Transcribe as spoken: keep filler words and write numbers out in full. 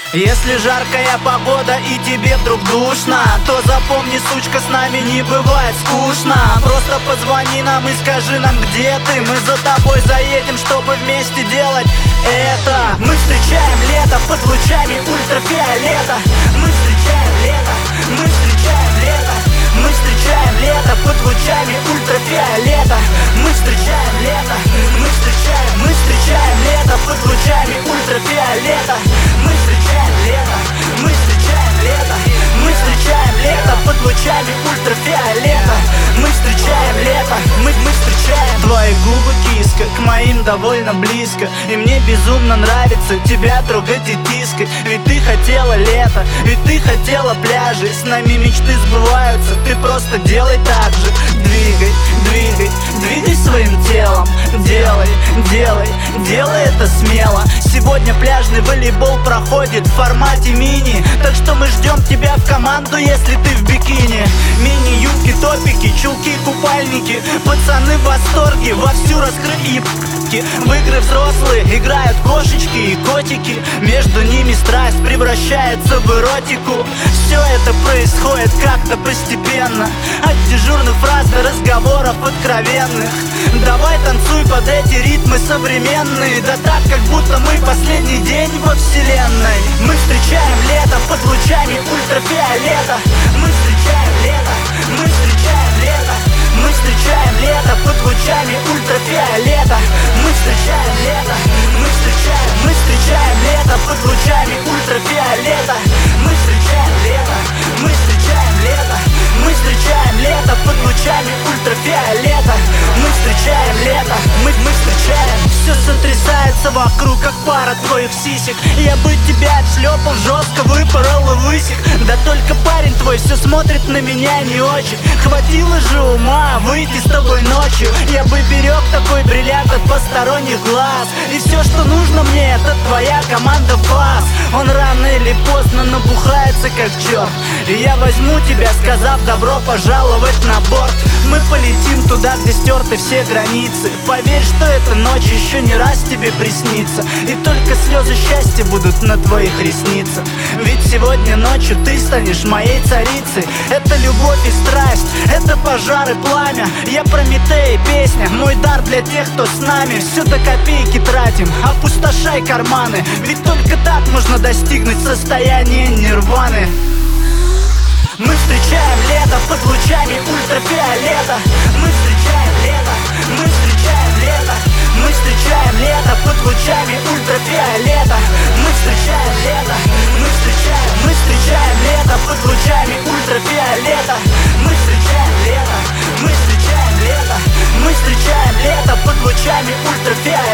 Если жаркая погода и тебе вдруг душно, то запомни, сучка, с нами не бывает скучно. Просто позвони нам и скажи нам, где ты. Мы за тобой заедем, чтобы вместе делать это. Мы встречаем лето под лучами ультрафиолета. Мы встречаем лето, мы встречаем лето. Мы встречаем лето под лучами ультрафиолета. Мы встречаем лето, мы встречаем, мы встречаем лето под лучами ультрафиолета. Мы встречаем лето, мы встречаем лето. Мы встречаем лето под лучами ультрафиолета. Мы встречаем лето, мы, мы встречаем. Твои губы, киска, к моим довольно близко. И мне безумно нравится тебя трогать и тискать. Ведь ты хотела лето, ведь ты хотела пляжи. С нами мечты сбываются, ты просто делай так же. Двигай, двигай, двигай своим телом. Делай, делай, делай это смело. Сегодня пляжный волейбол проходит в формате мини. Так что мы ждем тебя в команду, если ты в бикини. Мини-юбки, топики, чулки, купальники. Пацаны в восторге, вовсю раскрыли ебки. В игры взрослые играют кошечки и котики. Между ними страсть превращается в эротику. Все это происходит как-то постепенно. От дежурных фраз до разговоров откровенных. Давай танцуй под эти ритмы современные. Да так, как будто мы последний день во вселенной. Мы встречаем лето под лучами ультрафиолета. Мы встречаем лето, мы встречаем лето. Мы встречаем лето под лучами ультрафиолета. Мы встречаем лето, мы встречаем, мы встречаем лето под лучами ультрафиолета. Мы встречаем лето, мы встречаем лето. Мы встречаем лето под лучами ультрафиолета. Мы встречаем лето, мы, мы встречаем. Все сотрясается вокруг, как пара твоих сисек. Я бы тебя отшлепал, жестко выпорол и высек. Да только парень твой все смотрит на меня не очень. Хватило же ума выйти с тобой ночью. Я бы берег такой бриллиант от посторонних глаз. И все, что нужно мне, это твоя команда фас. Он рано или поздно набухается как черт. И я возьму тебя, сказав добро пожаловать на борт. Мы полетим туда, где стерты все границы. Поверь, что эта ночь еще не раз тебе приснится. И только слезы счастья будут на твоих ресницах. Ведь сегодня ночью ты станешь моей царицей. Это любовь и страсть, это пожар и пламя. Я Прометей, песня, мой дар для тех, кто с нами. Все до копейки тратим, опустошай карманы. Ведь только так можно достигнуть состояния нирваны. Мы встречаем лето под лучами ультрафиолета. Мы встречаем лето, мы встречаем лето. Мы встречаем лето под лучами ультрафиолета. Мы встречаем лето, мы встречаем, мы встречаем лето под лучами ультрафиолета. Мы встречаем лето, мы встречаем лето. Мы встречаем лето под лучами ультрафиолета.